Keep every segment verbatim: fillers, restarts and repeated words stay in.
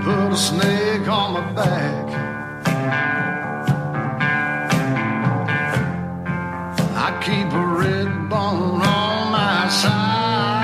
put a snake on my back. I keep a red bone on my side.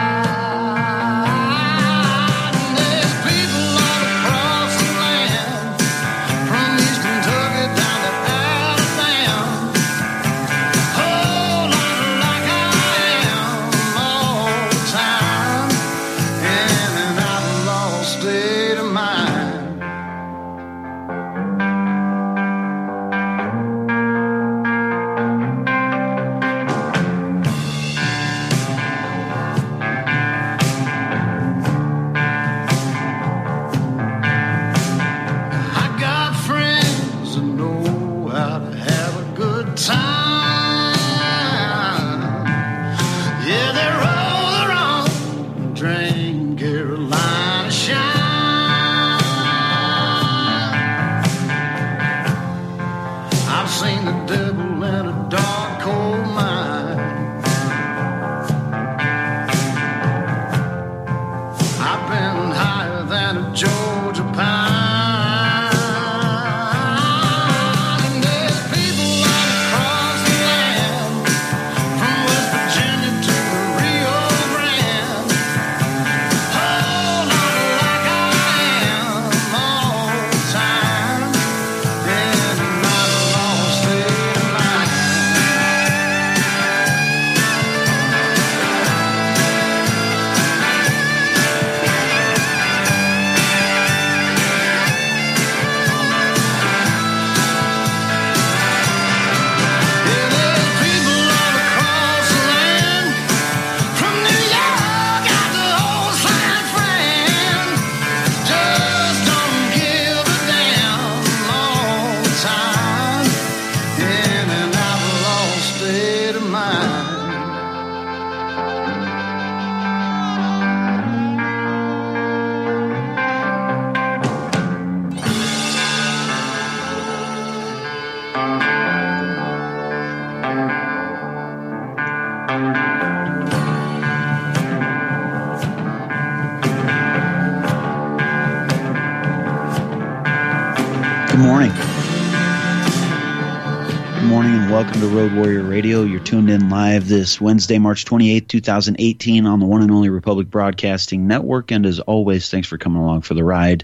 Welcome to Road Warrior Radio. You're tuned in live this Wednesday, March twenty-eighth, twenty eighteen on the one and only Republic Broadcasting Network. And as always, thanks for coming along for the ride.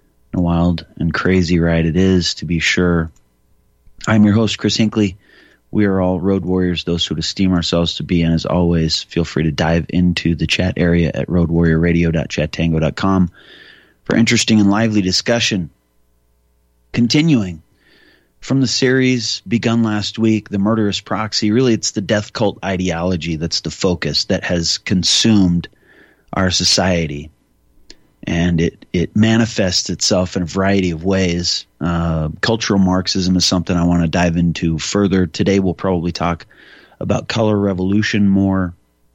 A wild and crazy ride it is, to be sure. I'm your host, Chris Hinckley. We are all road warriors, those who esteem ourselves to be. And as always, feel free to dive into the chat area at road warrior radio dot chat tango dot com for interesting and lively discussion. Continuing from the series begun last week, The Murderous Proxy. Really, it's the death cult ideology that's the focus that has consumed our society. And it, it manifests itself in a variety of ways. Uh, cultural Marxism is something I want to dive into further. Today we'll probably talk about color revolution more.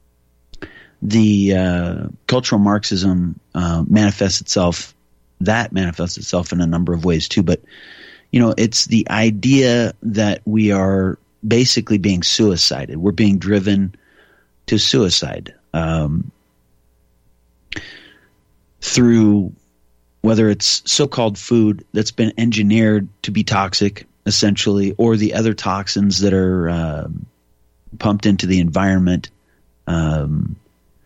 The uh, cultural Marxism uh, manifests itself, that manifests itself in a number of ways too, but you know, it's the idea that we are basically being suicided. We're being driven to suicide um, through whether it's so-called food that's been engineered to be toxic, essentially, or the other toxins that are uh, pumped into the environment, um,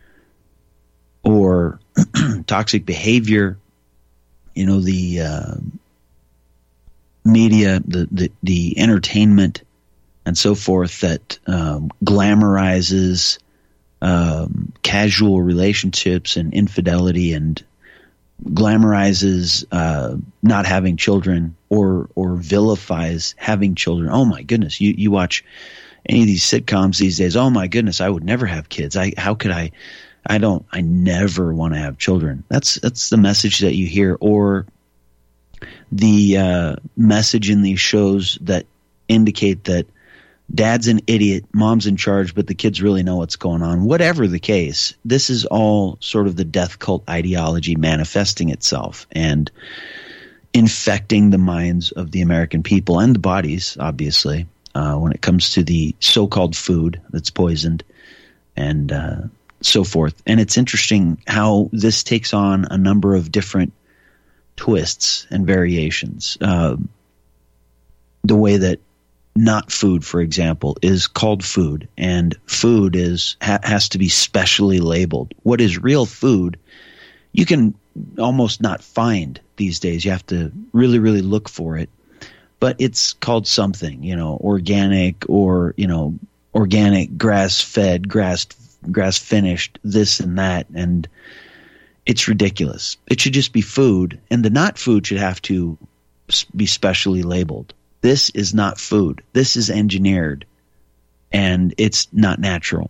or toxic behavior. You know, the uh, media, the, the the entertainment, and so forth that um, glamorizes um, casual relationships and infidelity, and glamorizes uh, not having children, or or vilifies having children. Oh my goodness! You you watch any of these sitcoms these days. Oh my goodness! I would never have kids. I how could I? I don't. I never want to have children. That's that's the message that you hear, or the uh, message in these shows that indicate that dad's an idiot, mom's in charge, but the kids really know what's going on. Whatever the case, this is all sort of the death cult ideology manifesting itself and infecting the minds of the American people and the bodies, obviously, uh, when it comes to the so-called food that's poisoned and uh, so forth. And it's interesting how this takes on a number of different twists and variations. Uh, the way that not food, for example, is called food, and food is ha- has to be specially labeled. What is real food, you can almost not find these days. You have to really, really look for it. But it's called something, you know, organic or, you know, organic, grass-fed, grass grass-finished, this and that, and it's ridiculous. It should just be food, and the not food should have to be specially labeled. This is not food. This is engineered, and it's not natural.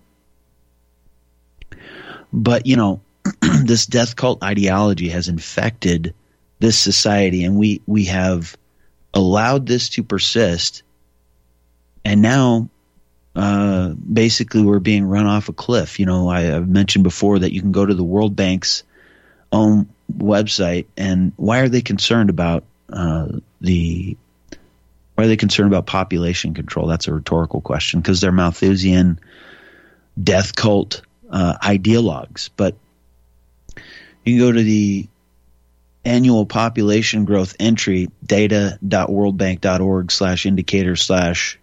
But, you know, this death cult ideology has infected this society, and we, we have allowed this to persist, and now uh, basically we're being run off a cliff. You know, I, I've mentioned before that you can go to the World Bank's own website, and why are they concerned about uh, the why are they concerned about population control? That's a rhetorical question, because they're Malthusian death cult uh, ideologues. But you can go to the annual population growth entry, data.worldbank.org slash indicator slash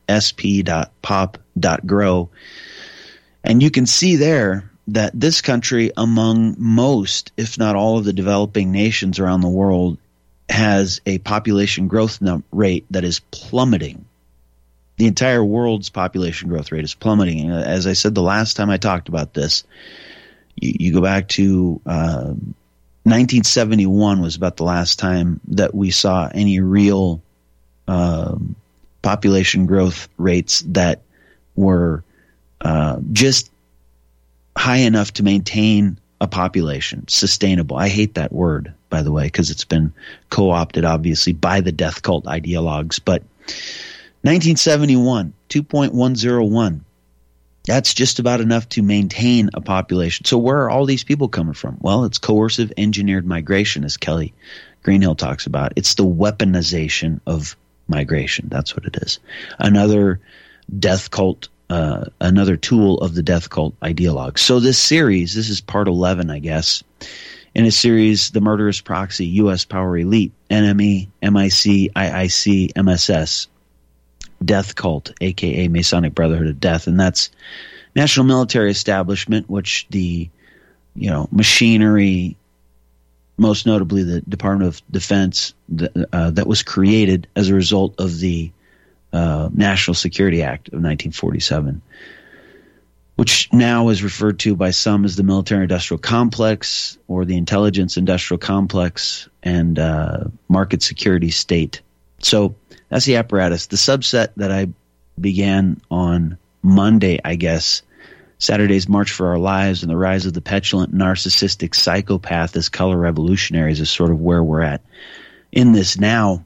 sp.pop.grow, and you can see there that this country, among most, if not all of the developing nations around the world, has a population growth num- rate that is plummeting. The entire world's population growth rate is plummeting. As I said the last time I talked about this, you, you go back to uh, nineteen seventy-one was about the last time that we saw any real um, population growth rates that were uh, just high enough to maintain a population, sustainable. I hate that word, by the way, because it's been co-opted, obviously, by the death cult ideologues. But nineteen seventy-one, two point one oh one. That's just about enough to maintain a population. So where are all these people coming from? Well, it's coercive engineered migration, as Kelly Greenhill talks about. It's the weaponization of migration. That's what it is. Another death cult Uh, another tool of the death cult ideologue. So this series, this is part eleven, I guess, in a series, The Murderous Proxy, U S Power Elite, N M E, M I C, I I C, M S S, Death Cult, a k a. Masonic Brotherhood of Death, and that's National Military Establishment, which the, you know, machinery, most notably the Department of Defense, the, uh, that was created as a result of the Uh, National Security Act of nineteen forty-seven, which now is referred to by some as the military-industrial complex or the intelligence-industrial complex and uh, market security state. So that's the apparatus. The subset that I began on Monday, I guess, Saturday's March for Our Lives and the Rise of the Petulant Narcissistic Psychopath as Color Revolutionaries is sort of where we're at in this now.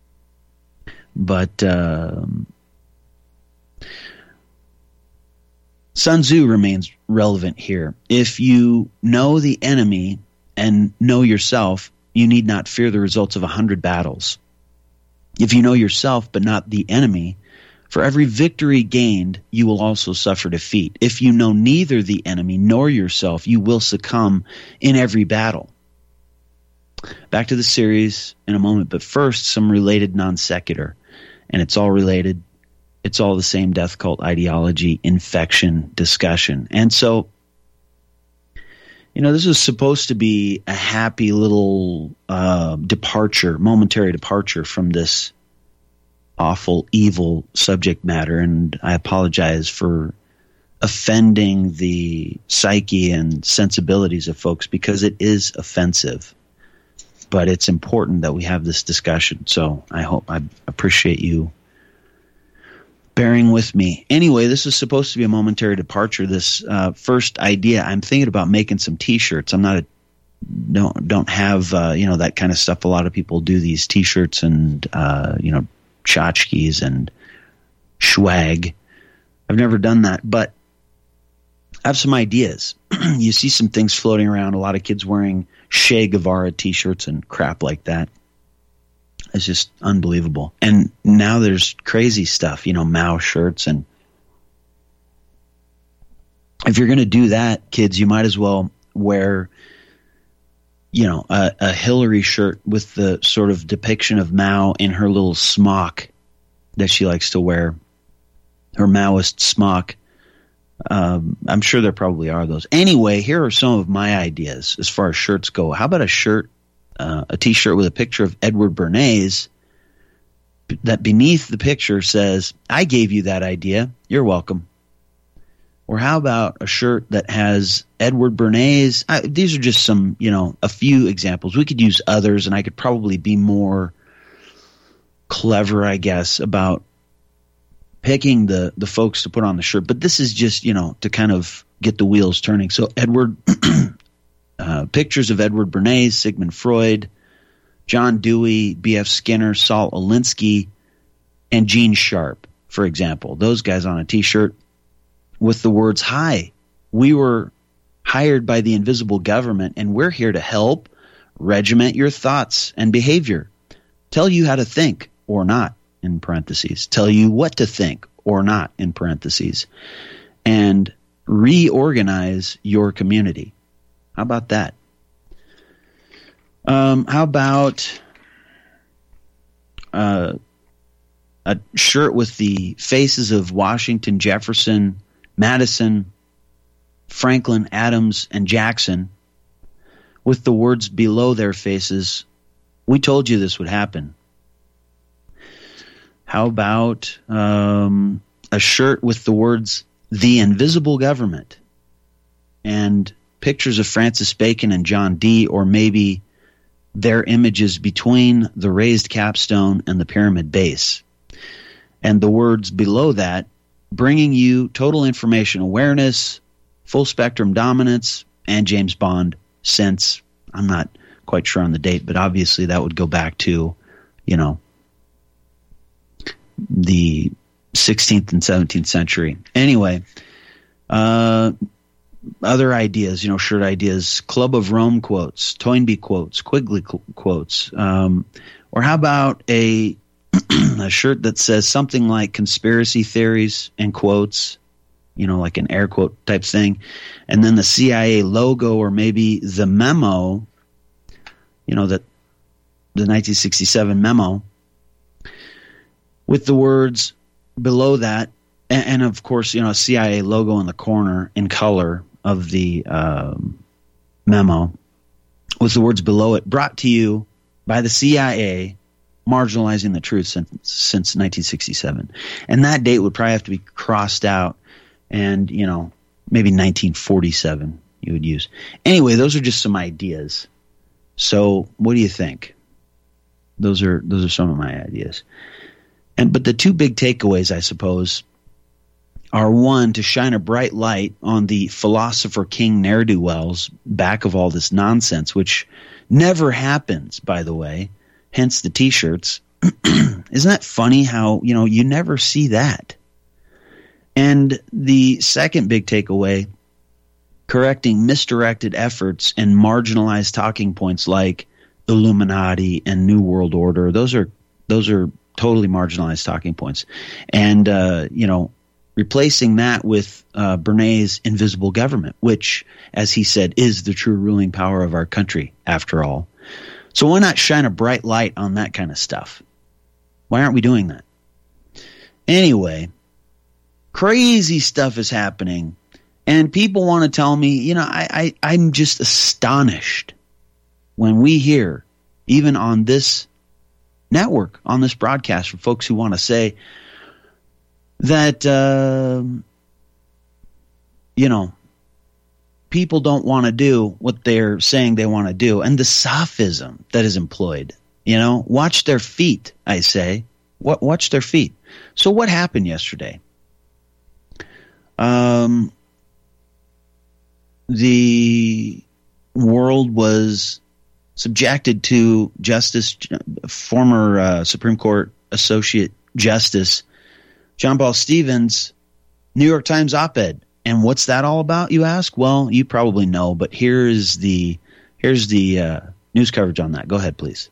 But um, Sun Tzu remains relevant here. If you know the enemy and know yourself, you need not fear the results of a hundred battles. If you know yourself but not the enemy, for every victory gained, you will also suffer defeat. If you know neither the enemy nor yourself, you will succumb in every battle. Back to the series in a moment, but first, some related non sequitur. And it's all related. It's all the same death cult ideology, infection, discussion. And so, you know, this was supposed to be a happy little uh, departure, momentary departure from this awful, evil subject matter. And I apologize for offending the psyche and sensibilities of folks, because it is offensive. But it's important that we have this discussion. So I hope I appreciate you bearing with me. Anyway, this is supposed to be a momentary departure. This uh, first idea, I'm thinking about making some T-shirts. I'm not a don't don't have uh, you know, that kind of stuff. A lot of people do these T-shirts and uh, you know, tchotchkes and swag. I've never done that, but I have some ideas. You see some things floating around. A lot of kids wearing Che Guevara T-shirts and crap like that. It's just unbelievable. And now there's crazy stuff, you know, Mao shirts. And if you're going to do that, kids, you might as well wear you know, a, a Hillary shirt with the sort of depiction of Mao in her little smock that she likes to wear, her Maoist smock. Um, I'm sure there probably are those. Anyway, here are some of my ideas as far as shirts go. How about a shirt, uh, a T-shirt with a picture of Edward Bernays that beneath the picture says, "I gave you that idea. You're welcome." Or how about a shirt that has Edward Bernays? I, these are just some, you know, a few examples. We could use others, and I could probably be more clever, I guess, about picking the, the folks to put on the shirt. But this is just, you know, to kind of get the wheels turning. So Edward, uh, pictures of Edward Bernays, Sigmund Freud, John Dewey, B F Skinner, Saul Alinsky, and Gene Sharp, for example. Those guys on a T-shirt with the words, "Hi, we were hired by the invisible government, and we're here to help regiment your thoughts and behavior, tell you how to think or not," in parentheses, tell you what to think or not, in parentheses, and reorganize your community. How about that? Um, how about uh, a shirt with the faces of Washington, Jefferson, Madison, Franklin, Adams, and Jackson, with the words below their faces, "We told you this would happen." How about um, a shirt with the words "The Invisible Government" and pictures of Francis Bacon and John Dee, or maybe their images between the raised capstone and the pyramid base, and the words below that, "Bringing you total information awareness, full spectrum dominance, and James Bond," since I'm not quite sure on the date, but obviously that would go back to, you know, the sixteenth and seventeenth century. Anyway, uh, other ideas, you know, shirt ideas, Club of Rome quotes, Toynbee quotes, Quigley qu- quotes, um, or how about a a shirt that says something like "conspiracy theories" in quotes, you know, like an air quote type thing, and then the C I A logo, or maybe the memo, you know, that the nineteen sixty-seven memo, with the words below that, and, and of course, you know, a C I A logo in the corner in color of the um, memo, with the words below it, "Brought to you by the C I A, marginalizing the truth since, since nineteen sixty-seven. And that date would probably have to be crossed out, and, you know, maybe nineteen forty-seven you would use. Anyway, those are just some ideas. So what do you think? Those are those are some of my ideas. And but the two big takeaways, I suppose, are, one, to shine a bright light on the philosopher king ne'er-do-wells back of all this nonsense, which never happens, by the way. Hence the T-shirts. Isn't that funny how, you know, you never see that? And the second big takeaway, correcting misdirected efforts and marginalized talking points like Illuminati and New World Order. Those are those are totally marginalized talking points. And, uh, you know, replacing that with uh, Bernays' invisible government, which, as he said, is the true ruling power of our country, after all. So why not shine a bright light on that kind of stuff? Why aren't we doing that? Anyway, crazy stuff is happening, and people want to tell me, you know, I, I, I'm just astonished when we hear, even on this network, on this broadcast, from folks who want to say that, uh, you know, people don't want to do what they're saying they want to do, and the sophism that is employed. You know, watch their feet, I say. What, watch their feet. So what happened yesterday? Um, the world was subjected to Justice, former uh, Supreme Court Associate Justice John Paul Stevens' New York Times op-ed. And what's that all about, you ask? Well, you probably know, but here's the here's the uh, news coverage on that. Go ahead, please.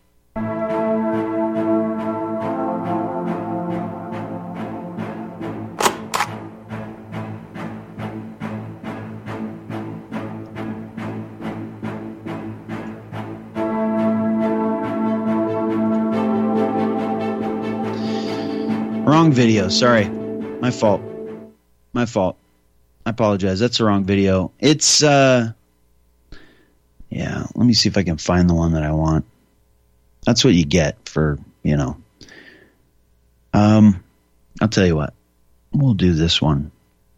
Wrong video. Sorry. My fault. My fault. I apologize. That's the wrong video. It's, uh, yeah, let me see if I can find the one that I want. That's what you get for, you know. Um, I'll tell you what. We'll do this one.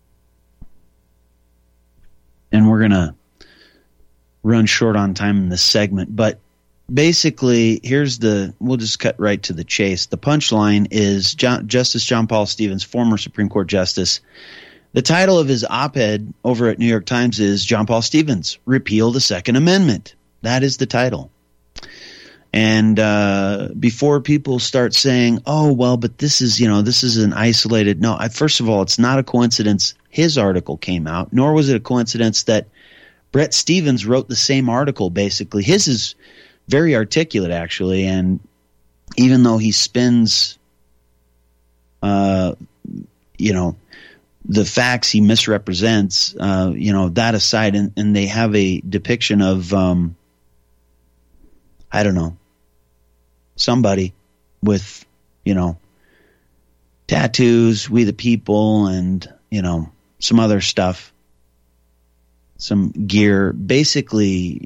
And we're going to run short on time in this segment. But basically, here's the, we'll just cut right to the chase. The punchline is John, Justice John Paul Stevens, former Supreme Court Justice. The title of his op-ed over at New York Times is John Paul Stevens, Repeal the Second Amendment. That is the title. And uh, before people start saying, oh, well, but this is, you know, this is an isolated. No, I, first of all, it's not a coincidence his article came out, nor was it a coincidence that Bret Stephens wrote the same article, basically. His is very articulate, actually. And even though he spins, uh, you know, the facts he misrepresents, uh, you know, that aside, and, and they have a depiction of, um, I don't know, somebody with, you know, tattoos, We the People, and, you know, some other stuff, some gear. Basically,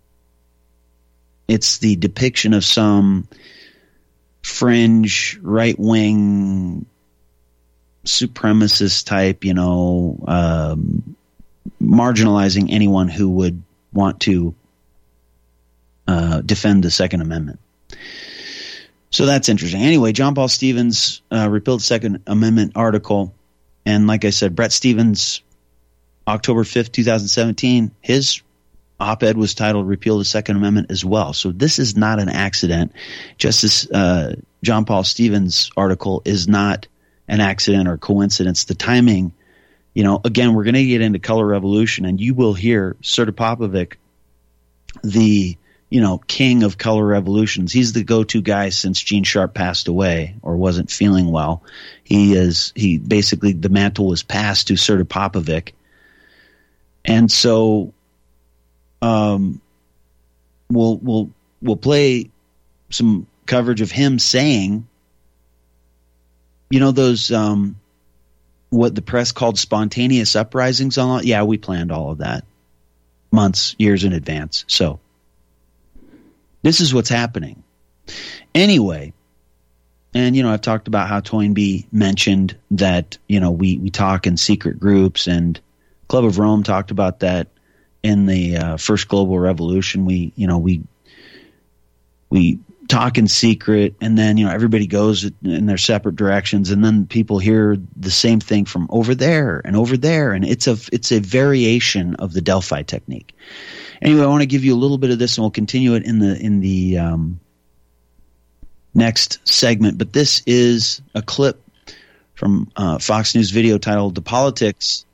it's the depiction of some fringe, right-wing, supremacist type, you know, um, marginalizing anyone who would want to uh, defend the Second Amendment. So that's interesting. Anyway, John Paul Stevens uh, repealed the Second Amendment article. And like I said, Bret Stephens, October fifth, twenty seventeen, his op-ed was titled Repeal the Second Amendment as well. So this is not an accident. Justice uh, John Paul Stevens' article is not an accident or coincidence. The timing, you know, again, we're going to get into color revolution, and you will hear Serta Popovic, the, you know, king of color revolutions. He's the go-to guy since Gene Sharp passed away or wasn't feeling well. He is, he basically, the mantle was passed to Serta Popovic. And so, um, we'll, we'll, we'll play some coverage of him saying, you know, those, um, what the press called spontaneous uprisings on all, yeah, we planned all of that months, years in advance. So this is what's happening. Anyway, and, you know, I've talked about how Toynbee mentioned that, you know, we, we talk in secret groups, and Club of Rome talked about that in the uh, first global revolution. We, you know, we, we talk in secret, and then, you know, everybody goes in their separate directions, and then people hear the same thing from over there and over there. And it's a, it's a variation of the Delphi technique. Anyway, I want to give you a little bit of this, and we'll continue it in the, in the, um, next segment. But this is a clip from uh, Fox News video titled "The Politics."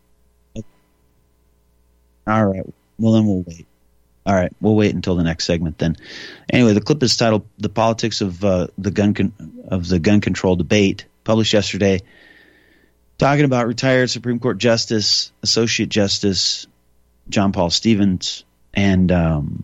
All right. Well, then we'll wait. All right. We'll wait until the next segment then. Anyway, the clip is titled "The Politics of uh, the Gun Con- of the Gun Control Debate," published yesterday, talking about retired Supreme Court Justice, Associate Justice John Paul Stevens, and um,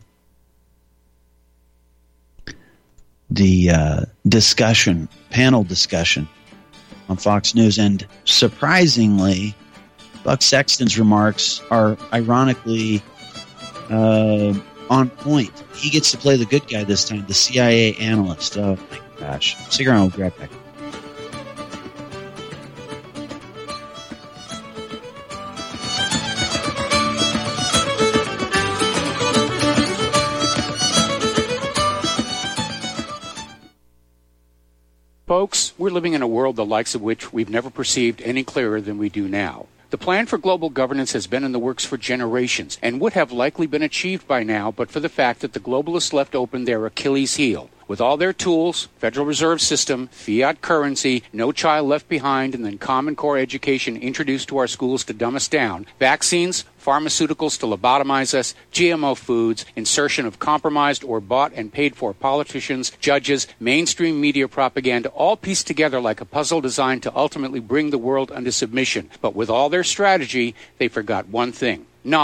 the uh, discussion, panel discussion on Fox News. And surprisingly, Buck Sexton's remarks are ironically uh, on point. He gets to play the good guy this time, the C I A analyst. Oh, my gosh. Stick around, we'll be right back. Folks, we're living in a world the likes of which we've never perceived any clearer than we do now. The plan for global governance has been in the works for generations and would have likely been achieved by now but for the fact that the globalists left open their Achilles heel. With all their tools, Federal Reserve System, fiat currency, no child left behind, and then Common Core education introduced to our schools to dumb us down, vaccines, pharmaceuticals to lobotomize us, G M O foods, insertion of compromised or bought and paid for politicians, judges, mainstream media propaganda, all pieced together like a puzzle designed to ultimately bring the world under submission. But with all their strategy, they forgot one thing: knowledge.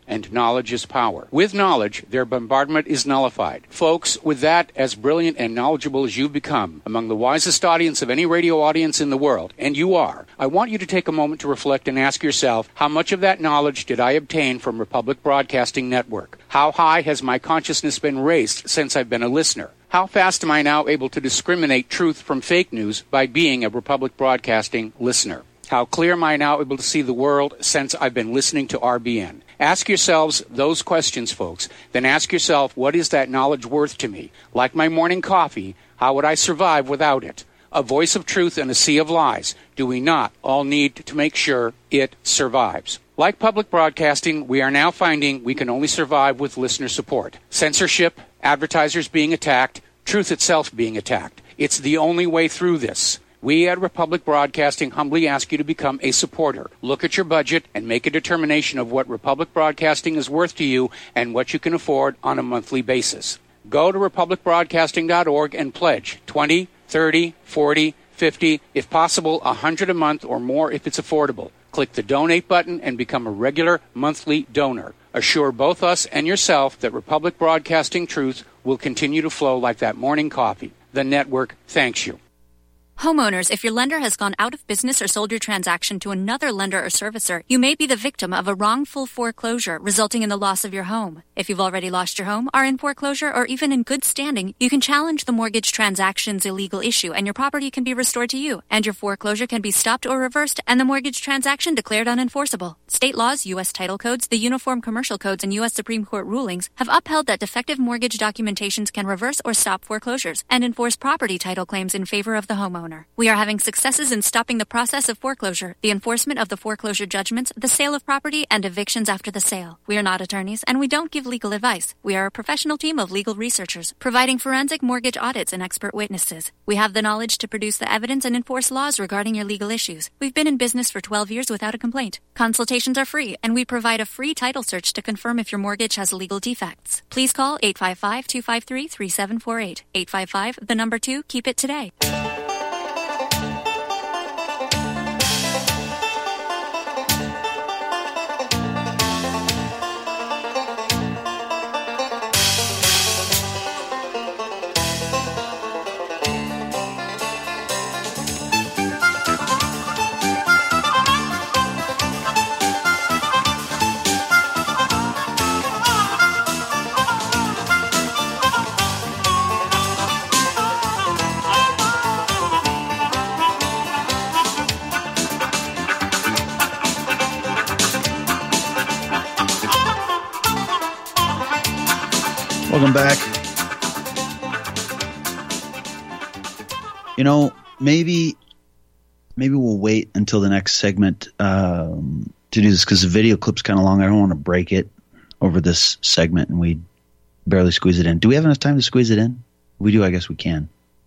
and knowledge is power. With knowledge, their bombardment is nullified. Folks, with that, as brilliant and knowledgeable as you've become, among the wisest audience of any radio audience in the world, and you are, I want you to take a moment to reflect and ask yourself, how much of that knowledge did I obtain from Republic Broadcasting Network? How high has my consciousness been raised since I've been a listener? How fast am I now able to discriminate truth from fake news by being a Republic Broadcasting listener? How clear am I now able to see the world since I've been listening to R B N? Ask yourselves those questions, folks. Then ask yourself, what is that knowledge worth to me? Like my morning coffee, how would I survive without it? A voice of truth in a sea of lies. Do we not all need to make sure it survives? Like public broadcasting, we are now finding we can only survive with listener support. Censorship, advertisers being attacked, truth itself being attacked. It's the only way through this. We at Republic Broadcasting humbly ask you to become a supporter. Look at your budget and make a determination of what Republic Broadcasting is worth to you and what you can afford on a monthly basis. Go to republic broadcasting dot org and pledge twenty, thirty, forty, fifty, if possible one hundred a month or more if it's affordable. Click the donate button and become a regular monthly donor. Assure both us and yourself that Republic Broadcasting truth will continue to flow like that morning coffee. The network thanks you. Homeowners, if your lender has gone out of business or sold your transaction to another lender or servicer, you may be the victim of a wrongful foreclosure resulting in the loss of your home. If you've already lost your home, are in foreclosure, or even in good standing, you can challenge the mortgage transaction's illegal issue and your property can be restored to you, and your foreclosure can be stopped or reversed and the mortgage transaction declared unenforceable. State laws, U S title codes, the Uniform Commercial Codes, and U S Supreme Court rulings have upheld that defective mortgage documentations can reverse or stop foreclosures and enforce property title claims in favor of the homeowner. We are having successes in stopping the process of foreclosure, the enforcement of the foreclosure judgments, the sale of property, and evictions after the sale. We are not attorneys, and we don't give legal advice. We are a professional team of legal researchers, providing forensic mortgage audits and expert witnesses. We have the knowledge to produce the evidence and enforce laws regarding your legal issues. We've been in business for twelve years without a complaint. Consultations are free, and we provide a free title search to confirm if your mortgage has legal defects. Please call eight five five, two five three, three seven four eight. eight five five, the number two, keep it today. Welcome back. You know, maybe maybe we'll wait until the next segment um, to do this because the video clip's kind of long. I don't want to break it over this segment, and we barely squeeze it in. Do we have enough time to squeeze it in? If we do, I guess we can.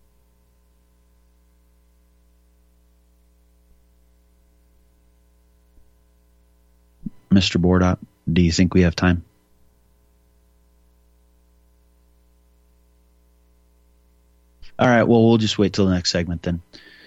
Mister Bordop, do you think we have time? All right, well, we'll just wait till the next segment then.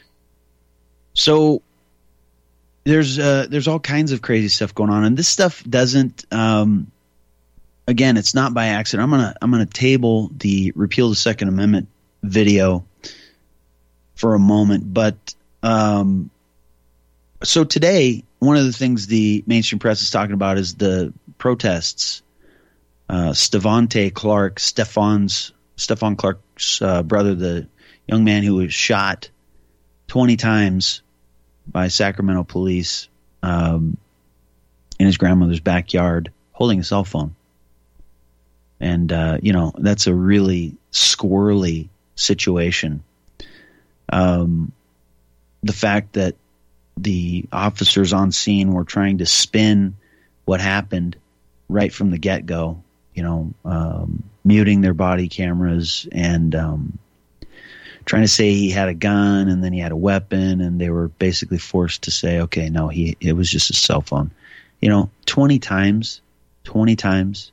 So there's uh, there's all kinds of crazy stuff going on, and this stuff doesn't. Um, again, it's not by accident. I'm gonna I'm gonna table the repeal the Second Amendment video for a moment, but um, so today one of the things the mainstream press is talking about is the protests. Uh, Stevante Clark, Stefan's. Stephon Clark's uh, brother, the young man who was shot twenty times by Sacramento police um, in his grandmother's backyard holding a cell phone. And, uh, you know, that's a really squirrely situation. Um, the fact that the officers on scene were trying to spin what happened right from the get-go, you know, um, muting their body cameras and um, trying to say he had a gun and then he had a weapon, and they were basically forced to say, okay, no, he it was just a cell phone. You know, twenty times, twenty times.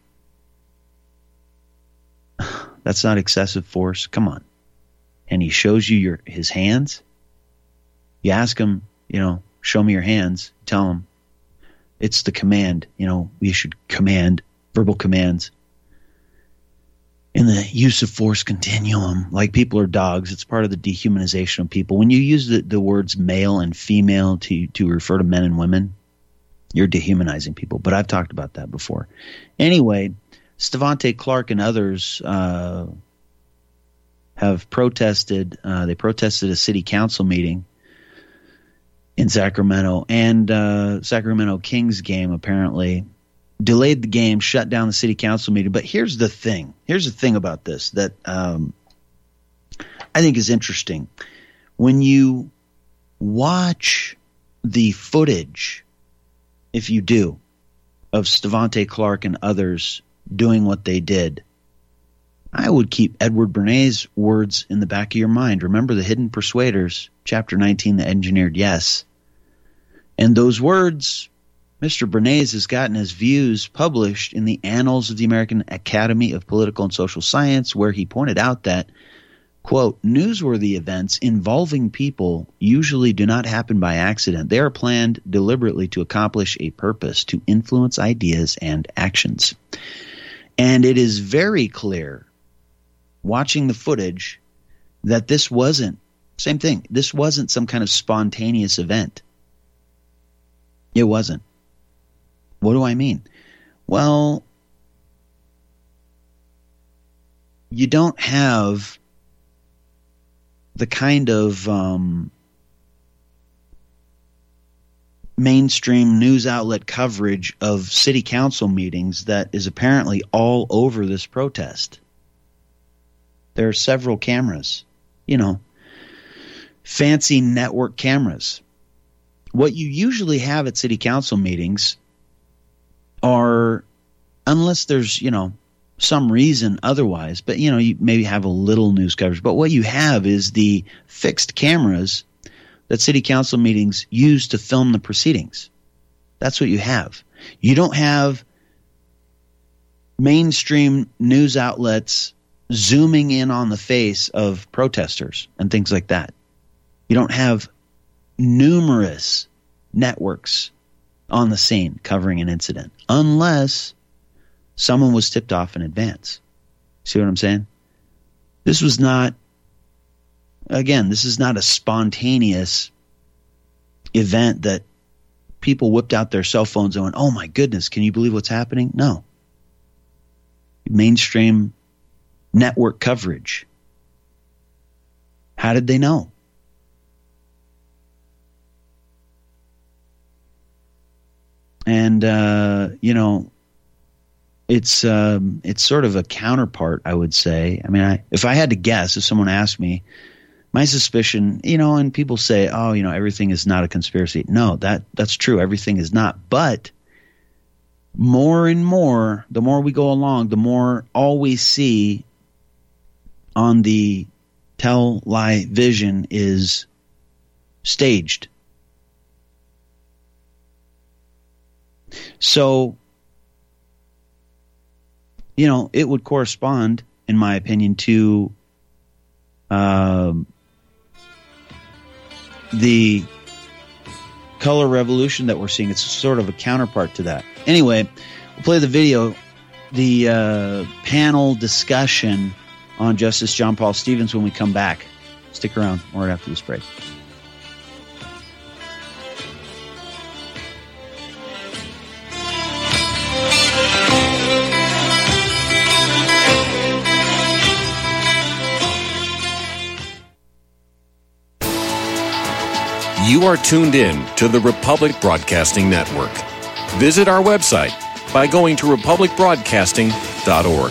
That's not excessive force. Come on. And he shows you your his hands. You ask him, you know, show me your hands. Tell him, It's the command. You know, we should command, verbal commands. In the use of force continuum, like people are dogs, it's part of the dehumanization of people. When you use the, the words male and female to, to refer to men and women, you're dehumanizing people. But I've talked about that before. Anyway, Stevante Clark and others uh, have protested. Uh, they protested a city council meeting in Sacramento, and uh, Sacramento Kings game apparently delayed the game, shut down the city council meeting. But here's the thing. Here's the thing about this that um, I think is interesting. When you watch the footage, if you do, of Stevante Clark and others doing what they did, I would keep Edward Bernays' words in the back of your mind. Remember the Hidden Persuaders, chapter nineteen, the engineered yes. And those words, Mister Bernays has gotten his views published in the Annals of the American Academy of Political and Social Science, where he pointed out that, quote, newsworthy events involving people usually do not happen by accident. They are planned deliberately to accomplish a purpose, to influence ideas and actions. And it is very clear, watching the footage, that this wasn't, same thing, this wasn't some kind of spontaneous event. It wasn't. What do I mean? Well, you don't have the kind of um, mainstream news outlet coverage of city council meetings that is apparently all over this protest. There are several cameras, you know, fancy network cameras. What you usually have at city council meetings are, unless there's, you know, some reason otherwise, but, you know, you maybe have a little news coverage. But what you have is the fixed cameras that city council meetings use to film the proceedings. That's what you have. You don't have mainstream news outlets zooming in on the face of protesters and things like that. You don't have numerous networks on the scene covering an incident, unless someone was tipped off in advance. See what I'm saying? This was not, again, this is not a spontaneous event that people whipped out their cell phones and went, oh my goodness, can you believe what's happening? No. Mainstream network coverage. How did they know? And, uh, you know, it's um, it's sort of a counterpart, I would say. I mean, I, if I had to guess, if someone asked me, my suspicion, you know, and people say, oh, you know, everything is not a conspiracy. No, that that's true. Everything is not. But more and more, the more we go along, the more all we see on the tell, lie vision is staged. So, you know, it would correspond, in my opinion, to um, the color revolution that we're seeing. It's sort of a counterpart to that. Anyway, we'll play the video, the uh, panel discussion on Justice John Paul Stevens when we come back. Stick around right after this break. You are tuned in to the Republic Broadcasting Network. Visit our website by going to republic broadcasting dot org.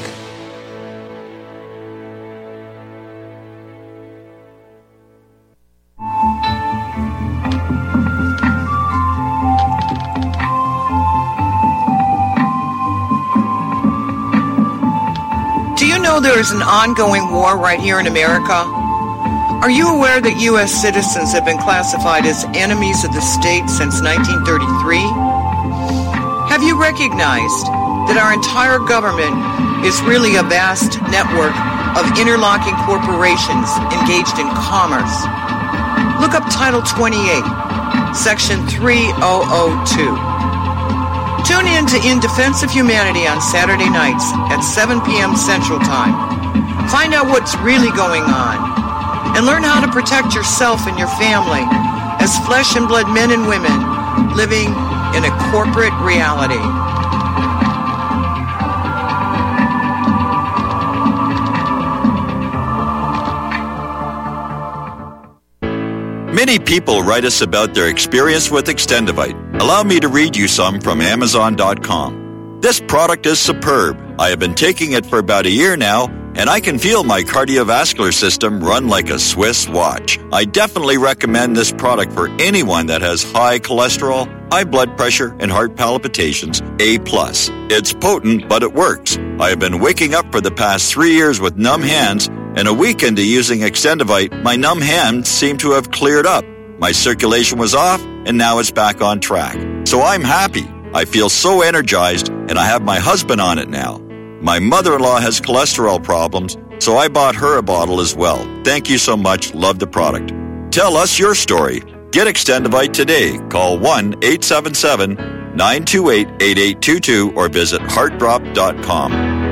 Do you know there is an ongoing war right here in America? Are you aware that U S citizens have been classified as enemies of the state since nineteen thirty-three? Have you recognized that our entire government is really a vast network of interlocking corporations engaged in commerce? Look up Title twenty-eight, Section three thousand two. Tune in to In Defense of Humanity on Saturday nights at seven p.m. Central Time. Find out what's really going on and learn how to protect yourself and your family as flesh and blood men and women living in a corporate reality. Many people write us about their experience with Extendivite. Allow me to read you some from Amazon dot com. This product is superb. I have been taking it for about a year now, and I can feel my cardiovascular system run like a Swiss watch. I definitely recommend this product for anyone that has high cholesterol, high blood pressure, and heart palpitations, A plus. It's potent, but it works. I have been waking up for the past three years with numb hands, and a week into using Extendivite, my numb hands seem to have cleared up. My circulation was off, and now it's back on track. So I'm happy. I feel so energized, and I have my husband on it now. My mother-in-law has cholesterol problems, so I bought her a bottle as well. Thank you so much. Love the product. Tell us your story. Get Extendivite today. Call one eight seven seven, nine two eight, eight eight two two or visit heart drop dot com.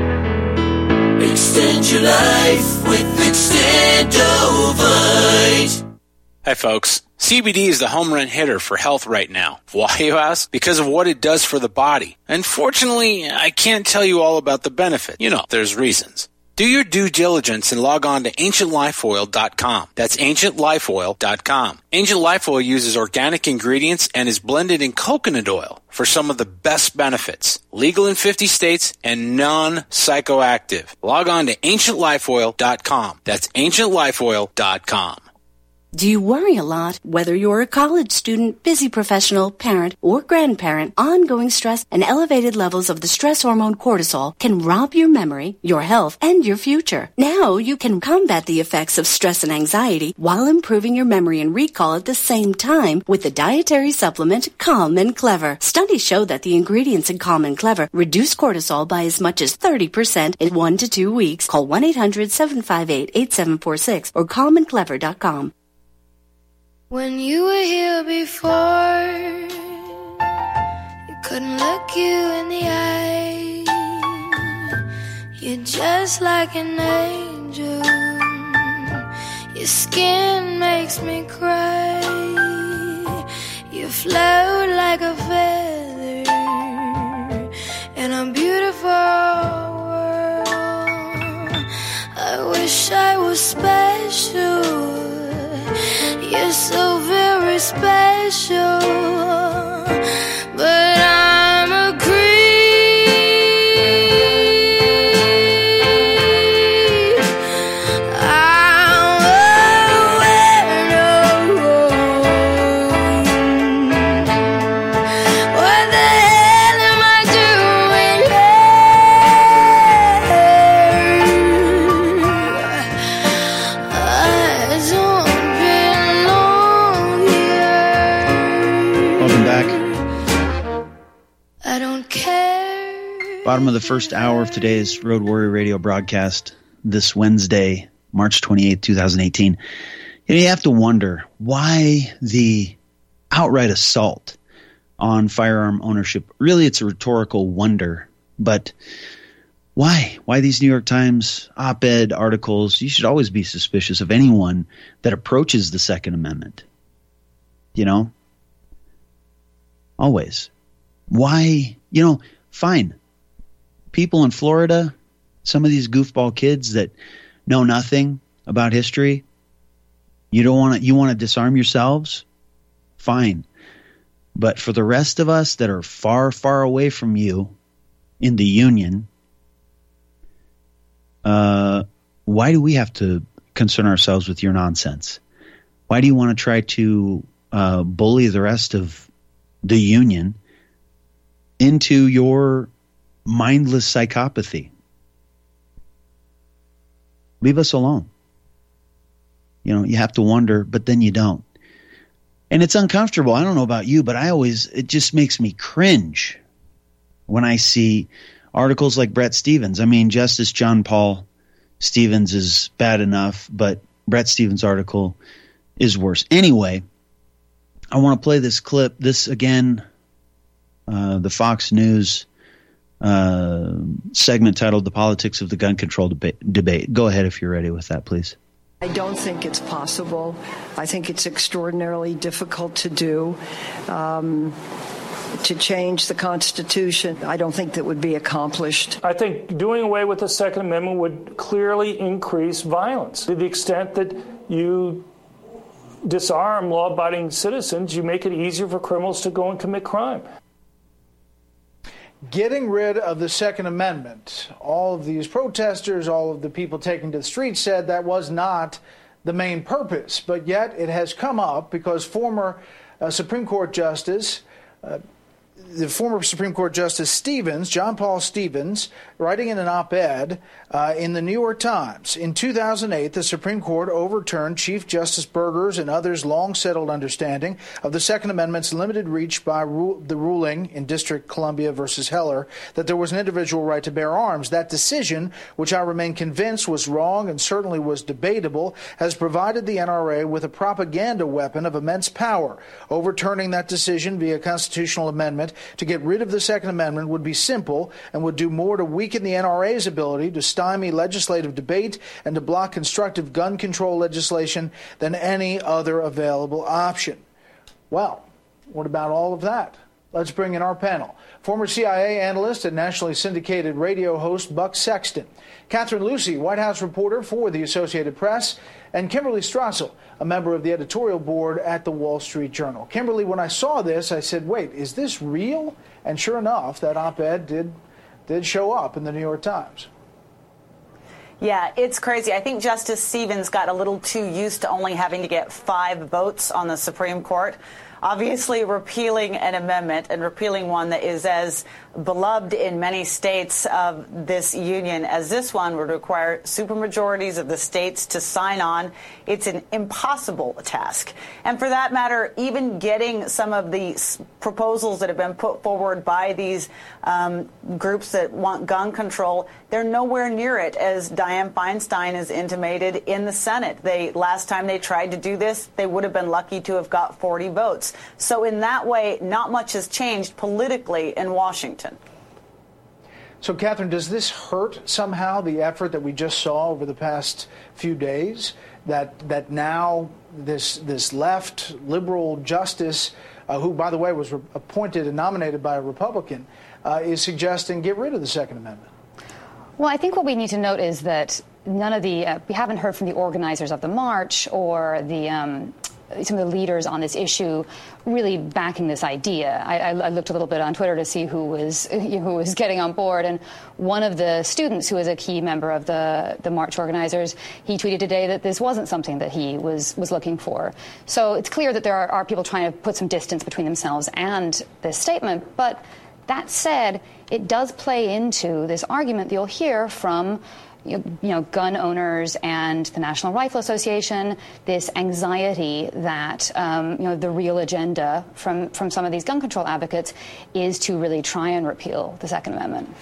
Extend your life with Extendovite. Hi, folks. C B D is the home run hitter for health right now. Why, you ask? Because of what it does for the body. Unfortunately, I can't tell you all about the benefit. You know, there's reasons. Do your due diligence and log on to ancient life oil dot com. That's ancient life oil dot com. Ancient Life Oil uses organic ingredients and is blended in coconut oil for some of the best benefits. Legal in fifty states and non-psychoactive. Log on to ancient life oil dot com. That's ancient life oil dot com. Do you worry a lot? Whether you're a college student, busy professional, parent, or grandparent, ongoing stress and elevated levels of the stress hormone cortisol can rob your memory, your health, and your future. Now you can combat the effects of stress and anxiety while improving your memory and recall at the same time with the dietary supplement Calm and Clever. Studies show that the ingredients in Calm and Clever reduce cortisol by as much as thirty percent in one to two weeks. Call one eight hundred, seven five eight, eight seven four six or calm and clever dot com. When you were here before, you couldn't look you in the eye. You're just like an angel. Your skin makes me cry. You float like a feather in a beautiful world. I wish I was special. You're so very special, but I'm a creep. I'm a weirdo. What the hell am I doing here? I don't I don't care. Bottom of the first hour of today's Road Warrior Radio broadcast this Wednesday, March twenty-eighth, twenty eighteen. And you have to wonder why the outright assault on firearm ownership. Really, it's a rhetorical wonder, but why? Why these New York Times op-ed articles? You should always be suspicious of anyone that approaches the Second Amendment. You know? Always. Why? You know, fine. People in Florida, some of these goofball kids that know nothing about history, you don't want to, you want to disarm yourselves? Fine. But for the rest of us that are far, far away from you in the Union, uh, why do we have to concern ourselves with your nonsense? Why do you want to try to uh, bully the rest of the Union into your mindless psychopathy? Leave us alone. You know, you have to wonder, but then you don't. And it's uncomfortable. I don't know about you, but I always, it just makes me cringe when I see articles like Bret Stephens. I mean, Justice John Paul Stevens is bad enough, but Bret Stephens' article is worse. Anyway, I want to play this clip. This, again, uh, the Fox News uh, segment titled "The Politics of the Gun Control Deba- Debate." Go ahead if you're ready with that, please. I don't think it's possible. I think it's extraordinarily difficult to do. Um, to change the Constitution, I don't think that would be accomplished. I think doing away with the Second Amendment would clearly increase violence. To the extent that you disarm law-abiding citizens, you make it easier for criminals to go and commit crime. Getting rid of the Second Amendment, all of these protesters, all of the people taking to the streets said that was not the main purpose. But yet it has come up because former uh, Supreme Court Justice uh, The former Supreme Court Justice Stevens, John Paul Stevens, writing in an op-ed uh, in the New York Times, in two thousand eight, the Supreme Court overturned Chief Justice Burger's and others' long-settled understanding of the Second Amendment's limited reach by ru- the ruling in District Columbia versus Heller that there was an individual right to bear arms. That decision, which I remain convinced was wrong and certainly was debatable, has provided the N R A with a propaganda weapon of immense power. Overturning that decision via constitutional amendment to get rid of the Second Amendment would be simple and would do more to weaken the N R A's ability to stymie legislative debate and to block constructive gun control legislation than any other available option. Well, what about all of that? Let's bring in our panel. Former C I A analyst and nationally syndicated radio host Buck Sexton, Catherine Lucy, White House reporter for the Associated Press, and Kimberly Strassel, a member of the editorial board at the Wall Street Journal. Kimberly, when I saw this, I said, wait, is this real? And sure enough, that op-ed did, did show up in the New York Times. Yeah, it's crazy. I think Justice Stevens got a little too used to only having to get five votes on the Supreme Court. Obviously, repealing an amendment and repealing one that is as beloved in many states of this union as this one would require supermajorities of the states to sign on. It's an impossible task. And for that matter, even getting some of the proposals that have been put forward by these um, groups that want gun control, they're nowhere near it, as Dianne Feinstein has intimated in the Senate. They last time they tried to do this, they would have been lucky to have got forty votes. So in that way, not much has changed politically in Washington. So, Catherine, does this hurt somehow the effort that we just saw over the past few days, that that now this this left liberal justice, uh, who, by the way, was re- appointed and nominated by a Republican, uh, is suggesting get rid of the Second Amendment? Well, I think what we need to note is that none of the uh, we haven't heard from the organizers of the march or the um, some of the leaders on this issue really backing this idea. I, I looked a little bit on Twitter to see who was who was getting on board, and one of the students who is a key member of the, the march organizers, he tweeted today that this wasn't something that he was, was looking for. So it's clear that there are, are people trying to put some distance between themselves and this statement. But that said, it does play into this argument that you'll hear from you know, gun owners and the National Rifle Association, this anxiety that, um, you know, the real agenda from, from some of these gun control advocates is to really try and repeal the Second Amendment.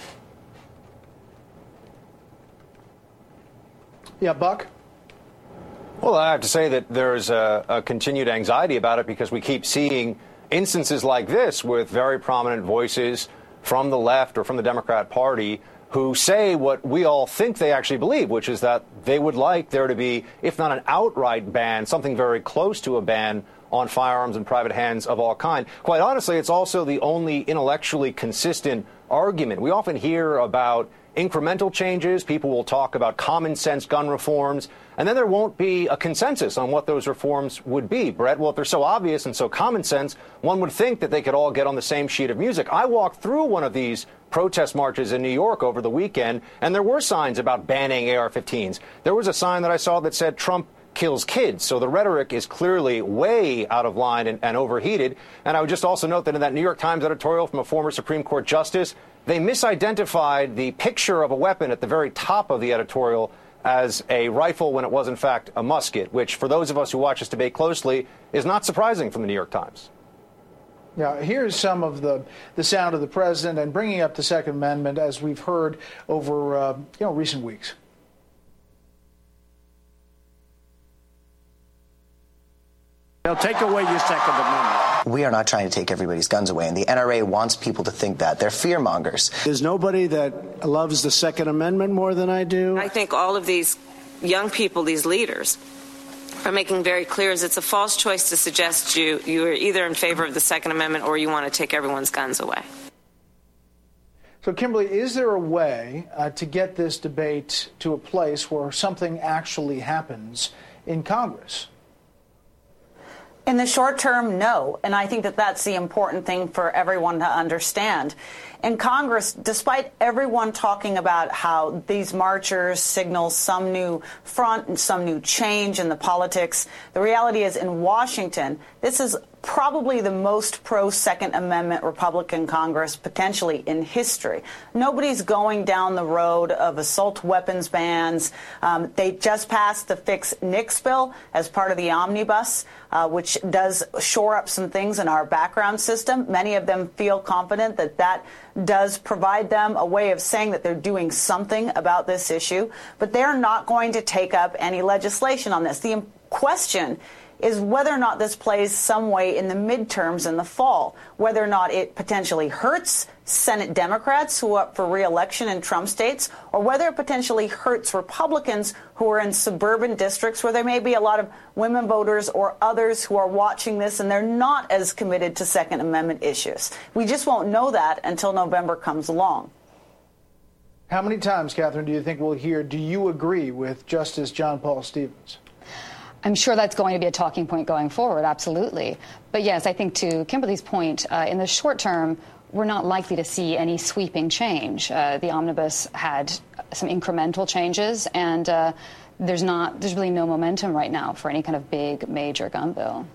Yeah, Buck? Well, I have to say that there's a, a continued anxiety about it because we keep seeing instances like this with very prominent voices from the left or from the Democrat Party who say what we all think they actually believe, which is that they would like there to be, if not an outright ban, something very close to a ban on firearms in private hands of all kind. Quite honestly, it's also the only intellectually consistent argument. We often hear about incremental changes. People will talk about common sense gun reforms, and then there won't be a consensus on what those reforms would be. Brett, well, if they're so obvious and so common sense, one would think that they could all get on the same sheet of music. I walked through one of these protest marches in New York over the weekend, and there were signs about banning A R fifteens. There was a sign that I saw that said Trump kills kids. So the rhetoric is clearly way out of line and, and overheated. And I would just also note that in that New York Times editorial from a former Supreme Court justice, they misidentified the picture of a weapon at the very top of the editorial as a rifle when it was, in fact, a musket, which, for those of us who watch this debate closely, is not surprising from the New York Times. Now, here's some of the, the sound of the president and bringing up the Second Amendment, as we've heard over uh, you know, recent weeks. They'll take away your Second Amendment. We are not trying to take everybody's guns away, and the N R A wants people to think that. They're fear mongers. There's nobody that loves the Second Amendment more than I do. I think all of these young people, these leaders, are making very clear is it's a false choice to suggest you you are either in favor of the Second Amendment or you want to take everyone's guns away. So, Kimberly, is there a way uh, to get this debate to a place where something actually happens in Congress? In the short term, no. And I think that that's the important thing for everyone to understand. In Congress, despite everyone talking about how these marchers signal some new front and some new change in the politics, the reality is in Washington, this is probably the most pro-Second Amendment Republican Congress potentially in history. Nobody's going down the road of assault weapons bans. Um, they just passed the Fix Nix bill as part of the omnibus, uh, which does shore up some things in our background system. Many of them feel confident that that does provide them a way of saying that they're doing something about this issue, but they're not going to take up any legislation on this. The question is whether or not this plays some way in the midterms in the fall, whether or not it potentially hurts Senate Democrats who are up for re-election in Trump states, or whether it potentially hurts Republicans who are in suburban districts where there may be a lot of women voters or others who are watching this and they're not as committed to Second Amendment issues. We just won't know that until November comes along. How many times, Catherine, do you think we'll hear, do you agree with Justice John Paul Stevens? I'm sure that's going to be a talking point going forward, absolutely. But yes, I think to Kimberly's point, uh, in the short term, we're not likely to see any sweeping change. Uh, the omnibus had some incremental changes, and uh, there's not, there's really no momentum right now for any kind of big, major gun bill.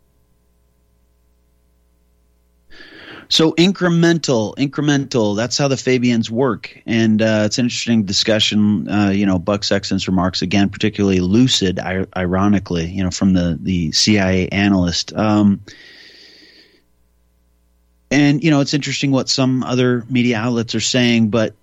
So incremental, incremental, that's how the Fabians work. And uh, it's an interesting discussion, uh, you know, Buck Sexton's remarks, again, particularly lucid, I- ironically, you know, from the, the C I A analyst. Um, and, you know, it's interesting what some other media outlets are saying, but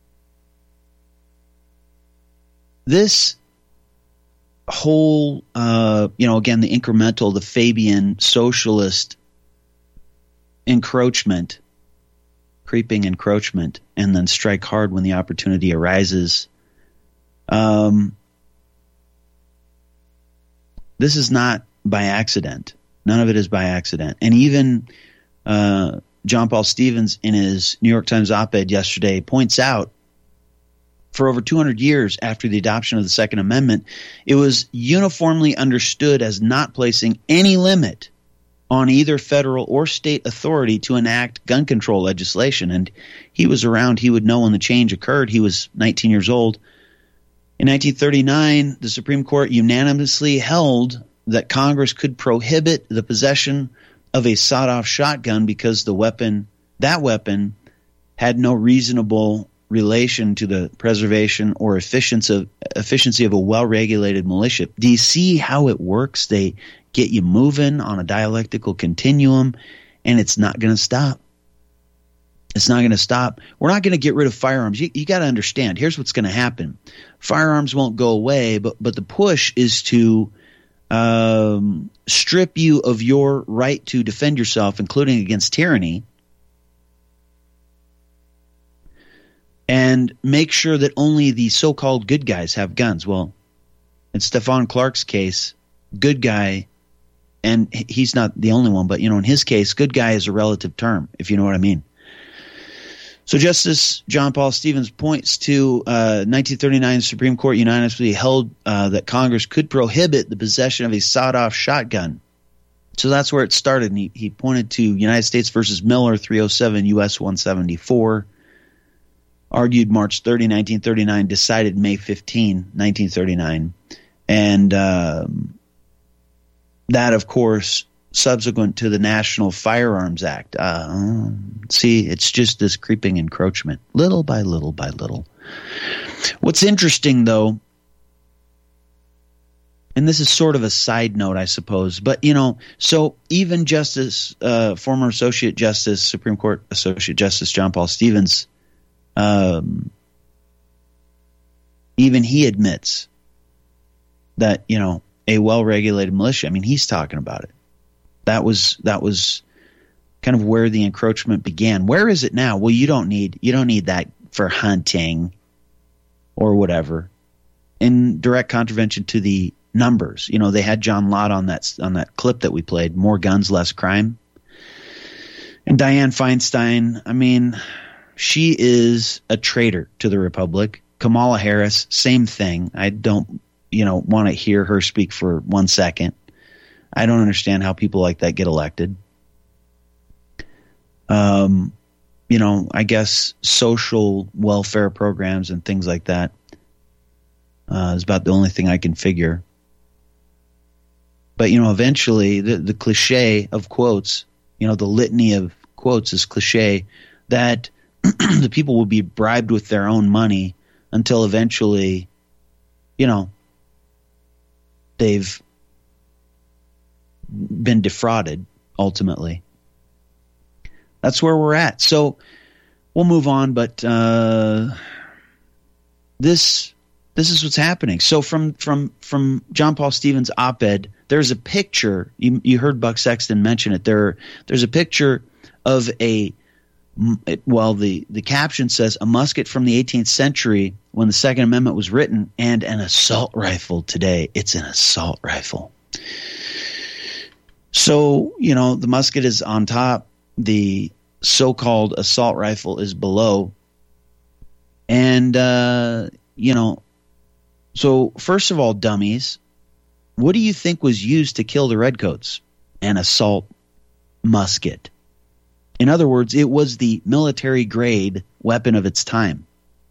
this whole, uh, you know, again, the incremental, the Fabian socialist encroachment, creeping encroachment, and then strike hard when the opportunity arises. Um, this is not by accident. None of it is by accident. And even uh, John Paul Stevens, in his New York Times op-ed yesterday, points out for over two hundred years after the adoption of the Second Amendment, it was uniformly understood as not placing any limit on either federal or state authority to enact gun control legislation. And he was around. He would know when the change occurred. He was nineteen years old. In nineteen thirty-nine, the Supreme Court unanimously held that Congress could prohibit the possession of a sawed-off shotgun because the weapon, that weapon, had no reasonable relation to the preservation or efficiency of, efficiency of a well-regulated militia. Do you see how it works? They get you moving on a dialectical continuum, and it's not going to stop. It's not going to stop. We're not going to get rid of firearms. You, you got to understand, here's what's going to happen. Firearms won't go away, but, but the push is to um, strip you of your right to defend yourself, including against tyranny, and make sure that only the so-called good guys have guns. Well, in Stephon Clark's case, good guy, and he's not the only one, but, you know, in his case, good guy is a relative term, if you know what I mean. So Justice John Paul Stevens points to uh, nineteen thirty-nine Supreme Court unanimously held uh, that Congress could prohibit the possession of a sawed-off shotgun. So that's where it started, and he, he pointed to United States versus Miller, three oh seven U S one seventy-four, argued March thirtieth, nineteen thirty-nine, decided May fifteenth, nineteen thirty-nine. And um, that, of course, subsequent to the National Firearms Act. Uh, see, it's just this creeping encroachment, little by little by little. What's interesting, though, and this is sort of a side note, I suppose, but, you know, so even Justice, uh, former Associate Justice, Supreme Court Associate Justice John Paul Stevens, um, even he admits that, you know, a well-regulated militia, I mean, he's talking about it. That was that was kind of where the encroachment began. Where is it now? Well, you don't need you don't need that for hunting or whatever. In direct contravention to the numbers. You know, they had John Lott on that on that clip that we played, More Guns, Less Crime. And Dianne Feinstein, I mean, she is a traitor to the Republic. Kamala Harris, same thing. I don't, you know, want to hear her speak for one second. I don't understand how people like that get elected. Um, you know, I guess social welfare programs and things like that uh, is about the only thing I can figure. But, you know, eventually the, the cliche of quotes, you know, the litany of quotes is cliche that the people will be bribed with their own money until eventually, you know, they've been defrauded ultimately. That's where we're at. So we'll move on, but uh, this this is what's happening. So from from from John Paul Stevens' op-ed, there's a picture. You, you heard Buck Sexton mention it. There, there's a picture of a well, the the caption says a musket from the eighteenth century when the Second Amendment was written, and an assault rifle today. It's an assault rifle. So, you know, the musket is on top. The so-called assault rifle is below. And, uh, you know, so first of all, dummies, what do you think was used to kill the Redcoats? An assault musket. In other words, it was the military-grade weapon of its time.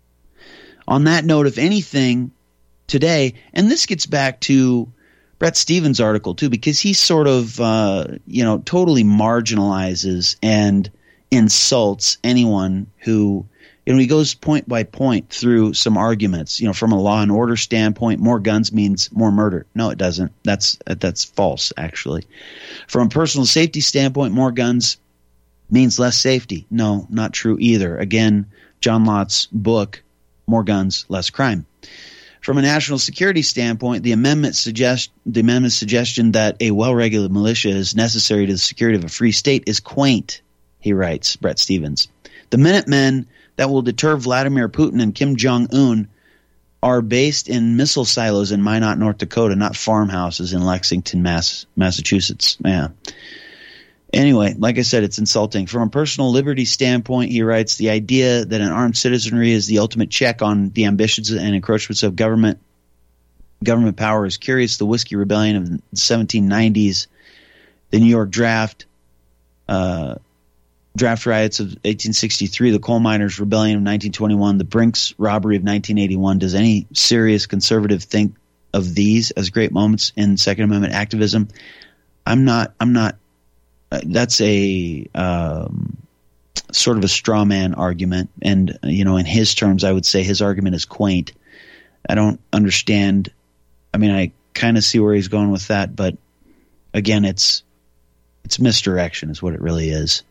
On that note, if anything, today, and this gets back to Brett Stevens' article too, because he sort of, uh, you know, totally marginalizes and insults anyone who, you know, he goes point by point through some arguments. You know, from a law and order standpoint, more guns means more murder. No, it doesn't. That's that's false, actually. From a personal safety standpoint, more guns means less safety. No, not true either. Again, John Lott's book, More Guns, Less Crime. From a national security standpoint, the amendment suggest the amendment's suggestion that a well-regulated militia is necessary to the security of a free state is quaint, he writes, Brett Stevens. The Minutemen that will deter Vladimir Putin and Kim Jong-un are based in missile silos in Minot, North Dakota, not farmhouses in Lexington, Mass, Massachusetts. Yeah. Anyway, like I said, it's insulting. From a personal liberty standpoint, he writes, the idea that an armed citizenry is the ultimate check on the ambitions and encroachments of government government power is curious. The Whiskey Rebellion of the seventeen nineties, the New York Draft, uh, draft riots of eighteen sixty-three, the Coal Miners' Rebellion of nineteen twenty-one, the Brinks robbery of nineteen eighty-one. Does any serious conservative think of these as great moments in Second Amendment activism? I'm not. I'm not. Uh, that's a um, sort of a straw man argument, and you know, in his terms, I would say his argument is quaint. I don't understand. I mean, I kind of see where he's going with that, but again, it's it's misdirection, is what it really is.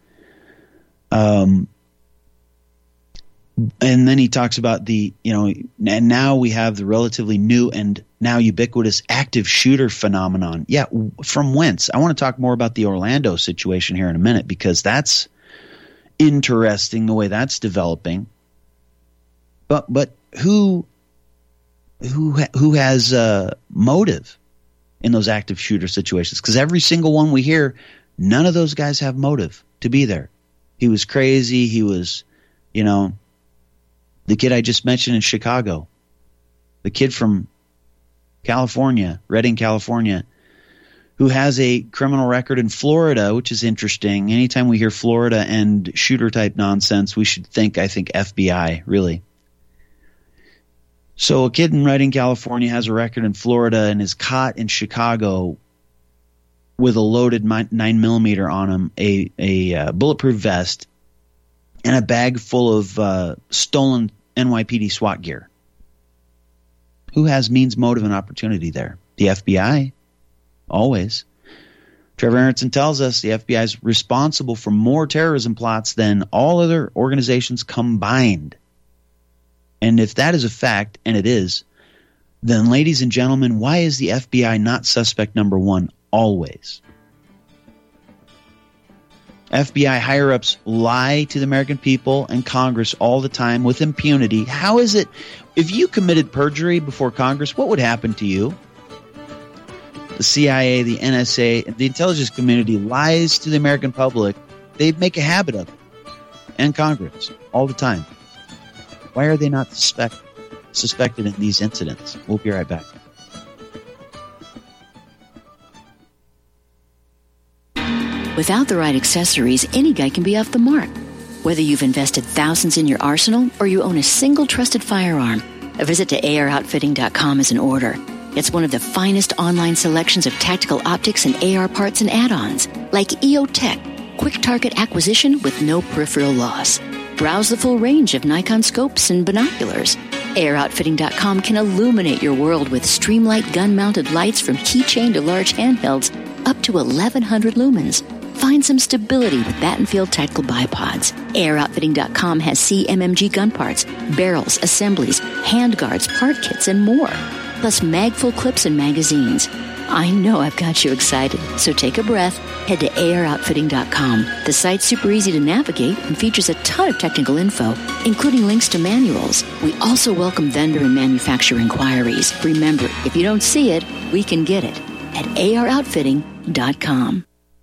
Um, and then he talks about the, you know, and now we have the relatively new and now ubiquitous active shooter phenomenon. Yeah, from whence? I want to talk more about the Orlando situation here in a minute, because that's interesting the way that's developing. But but who who who has uh, motive in those active shooter situations? Because every single one we hear, none of those guys have motive to be there. He was crazy. He was, you know, the kid I just mentioned in Chicago, the kid from California, Redding, California, who has a criminal record in Florida, which is interesting. Anytime we hear Florida and shooter type nonsense, we should think, I think, F B I, really. So a kid in Redding, California has a record in Florida and is caught in Chicago with a loaded nine millimeter on him, a, a uh, bulletproof vest, and a bag full of uh, stolen N Y P D SWAT gear. Who has means, motive, and opportunity there? The F B I? Always. Trevor Aronson tells us the F B I is responsible for more terrorism plots than all other organizations combined. And if that is a fact, and it is, then, ladies and gentlemen, why is the F B I not suspect number one always? F B I higher-ups lie to the American people and Congress all the time with impunity. How is it, if you committed perjury before Congress, what would happen to you? The C I A, the N S A, the intelligence community lies to the American public. They make a habit of it. And Congress all the time. Why are they not suspect, suspected in these incidents? We'll be right back. Without the right accessories, any guy can be off the mark. Whether you've invested thousands in your arsenal or you own a single trusted firearm, a visit to A R outfitting dot com is in order. It's one of the finest online selections of tactical optics and A R parts and add-ons, like E O Tech, quick target acquisition with no peripheral loss. Browse the full range of Nikon scopes and binoculars. A R outfitting dot com can illuminate your world with Streamlight gun-mounted lights from keychain to large handhelds up to eleven hundred lumens. Find some stability with Battenfield tactical bipods. A R outfitting dot com has C M M G gun parts, barrels, assemblies, handguards, part kits, and more. Plus mag-full clips and magazines. I know I've got you excited, so take a breath. Head to A R outfitting dot com. The site's super easy to navigate and features a ton of technical info, including links to manuals. We also welcome vendor and manufacturer inquiries. Remember, if you don't see it, we can get it at A R outfitting dot com.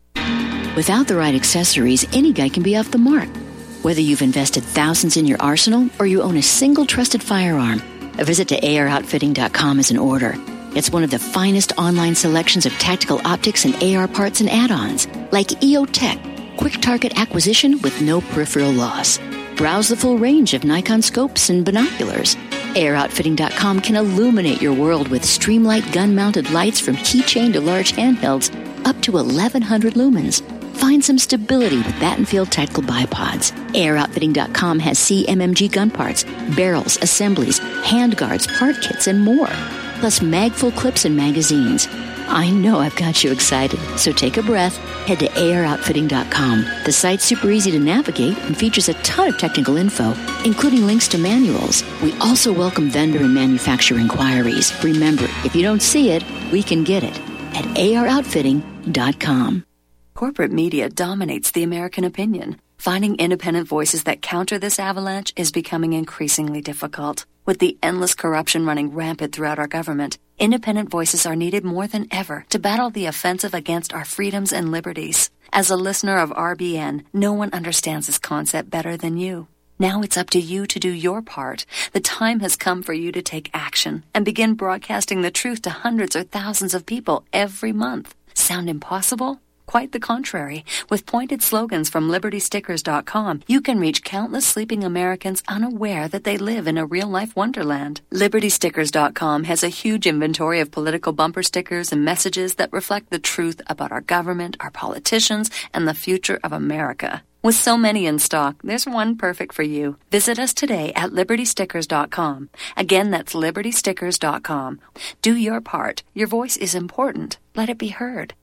Without the right accessories, any guy can be off the mark. Whether you've invested thousands in your arsenal or you own a single trusted firearm, a visit to A R outfitting dot com is in order. It's one of the finest online selections of tactical optics and A R parts and add-ons, like E O Tech, quick target acquisition with no peripheral loss. Browse the full range of Nikon scopes and binoculars. A R outfitting dot com can illuminate your world with Streamlight gun-mounted lights from keychain to large handhelds up to eleven hundred lumens. Find some stability with Battenfield tactical bipods. A R outfitting dot com has C M M G gun parts, barrels, assemblies, handguards, part kits, and more. Plus mag-full clips and magazines. I know I've got you excited, so take a breath. Head to A R outfitting dot com. The site's super easy to navigate and features a ton of technical info, including links to manuals. We also welcome vendor and manufacturer inquiries. Remember, if you don't see it, we can get it at A R outfitting dot com. Corporate media dominates the American opinion. Finding independent voices that counter this avalanche is becoming increasingly difficult. With the endless corruption running rampant throughout our government, independent voices are needed more than ever to battle the offensive against our freedoms and liberties. As a listener of R B N, no one understands this concept better than you. Now it's up to you to do your part. The time has come for you to take action and begin broadcasting the truth to hundreds or thousands of people every month. Sound impossible? Quite the contrary. With pointed slogans from Liberty Stickers dot com, you can reach countless sleeping Americans unaware that they live in a real-life wonderland. Liberty Stickers dot com has a huge inventory of political bumper stickers and messages that reflect the truth about our government, our politicians, and the future of America. With so many in stock, there's one perfect for you. Visit us today at Liberty Stickers dot com. Again, that's Liberty Stickers dot com. Do your part. Your voice is important. Let it be heard.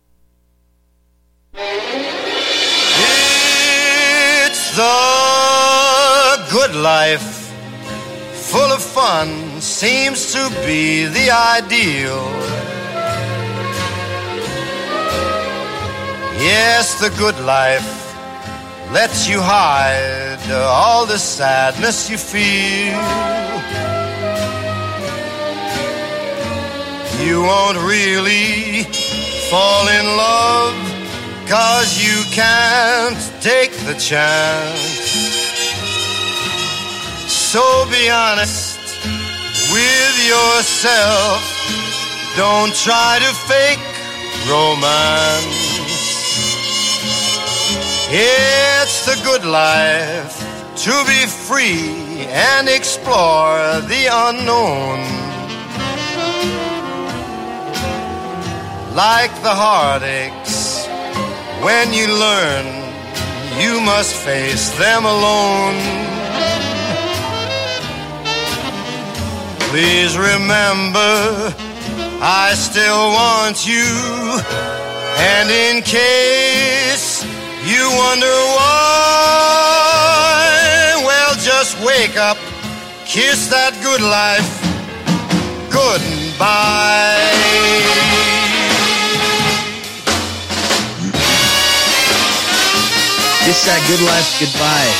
It's the good life, full of fun, seems to be the ideal. Yes, the good life lets you hide all the sadness you feel. You won't really fall in love, 'cause you can't take the chance. So be honest with yourself. Don't try to fake romance. It's the good life to be free and explore the unknown. Like the heartaches, when you learn, you must face them alone. Please remember, I still want you. And in case you wonder why, well, just wake up, kiss that good life goodbye. Kiss that good life goodbye.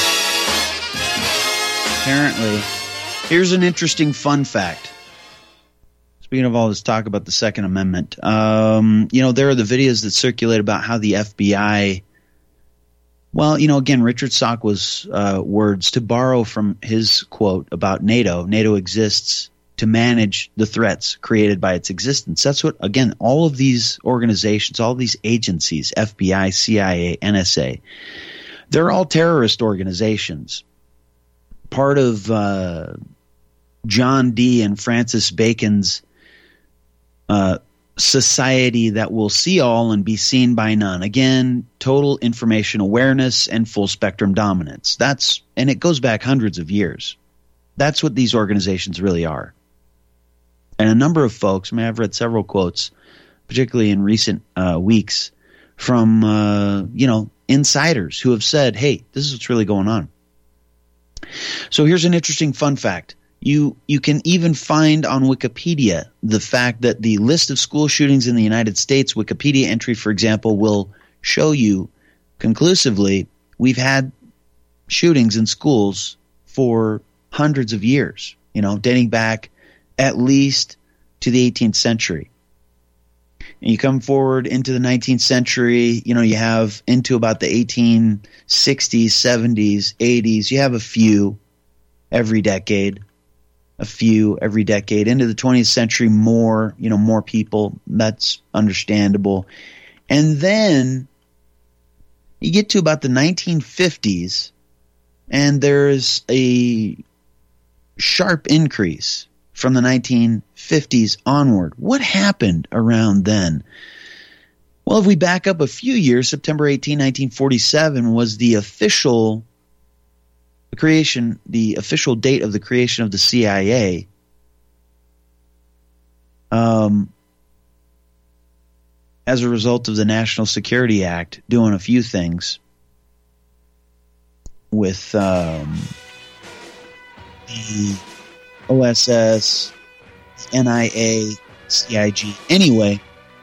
Apparently, here's an interesting fun fact. Speaking of all this talk about the Second Amendment, um, you know, there are the videos that circulate about how the F B I, well, you know, again, Richard Sakwa's uh, words, to borrow from his quote about NATO, NATO exists to manage the threats created by its existence. That's what, again, all of these organizations, all of these agencies, F B I, C I A, N S A, they're all terrorist organizations. Part of uh, John Dee and Francis Bacon's uh, society that will see all and be seen by none. Again, total information awareness and full spectrum dominance. That's, and it goes back hundreds of years. That's what these organizations really are. And a number of folks, I mean, I've read several quotes, particularly in recent uh, weeks, from, uh, you know, insiders who have said, hey, this is what's really going on. So here's an interesting fun fact. You you can even find on Wikipedia the fact that the list of school shootings in the United States, Wikipedia entry, for example, will show you conclusively we've had shootings in schools for hundreds of years, you know, dating back at least to the eighteenth century. And you come forward into the nineteenth century, you know, you have into about the eighteen sixties, seventies, eighties, you have a few every decade, a few every decade. Into the twentieth century, more, you know, more people. That's understandable. And then you get to about the nineteen fifties, and there's a sharp increase from the nineteen fifties onward. What happened around then? Well, if we back up a few years, September eighteenth, nineteen forty-seven was the official the creation, the official date of the creation of the C I A. Um, as a result of the National Security Act doing a few things with um, the O S S, N I A, C I G. Anyway,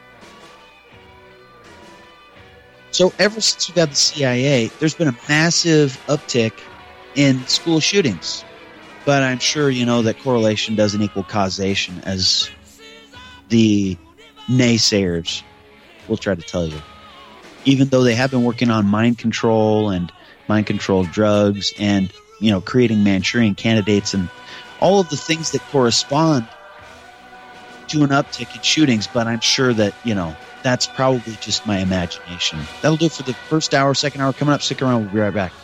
so ever since we got the C I A, there's been a massive uptick in school shootings. But I'm sure you know that correlation doesn't equal causation, as the naysayers will try to tell you. Even though they have been working on mind control and mind control drugs and, you know, creating Manchurian candidates and all of the things that correspond to an uptick in shootings, but I'm sure that, you know, that's probably just my imagination. That'll do it for the first hour. Second hour coming up. Stick around. We'll be right back.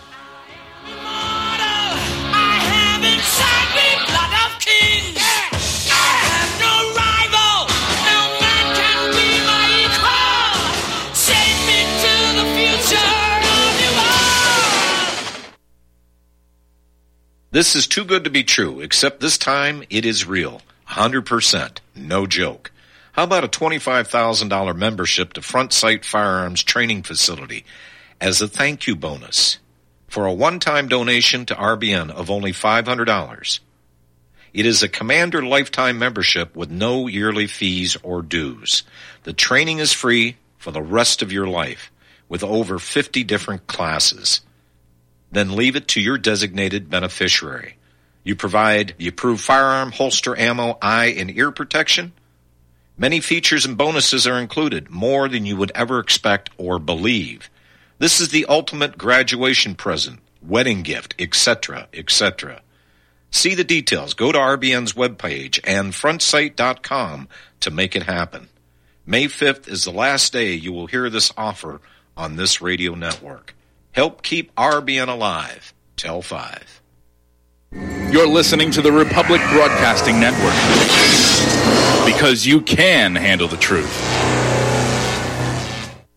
This is too good to be true, except this time it is real. one hundred percent. No joke. How about a twenty-five thousand dollars membership to Front Sight Firearms Training Facility as a thank you bonus for a one-time donation to R B N of only five hundred dollars? It is a Commander lifetime membership with no yearly fees or dues. The training is free for the rest of your life with over fifty different classes. Then leave it to your designated beneficiary. You provide the approved firearm, holster, ammo, eye, and ear protection. Many features and bonuses are included, more than you would ever expect or believe. This is the ultimate graduation present, wedding gift, et cetera, et cetera. See the details. Go to R B N's webpage and front sight dot com to make it happen. May fifth is the last day you will hear this offer on this radio network. Help keep R B N alive. Tell five. You're listening to the Republic Broadcasting Network, because you can handle the truth.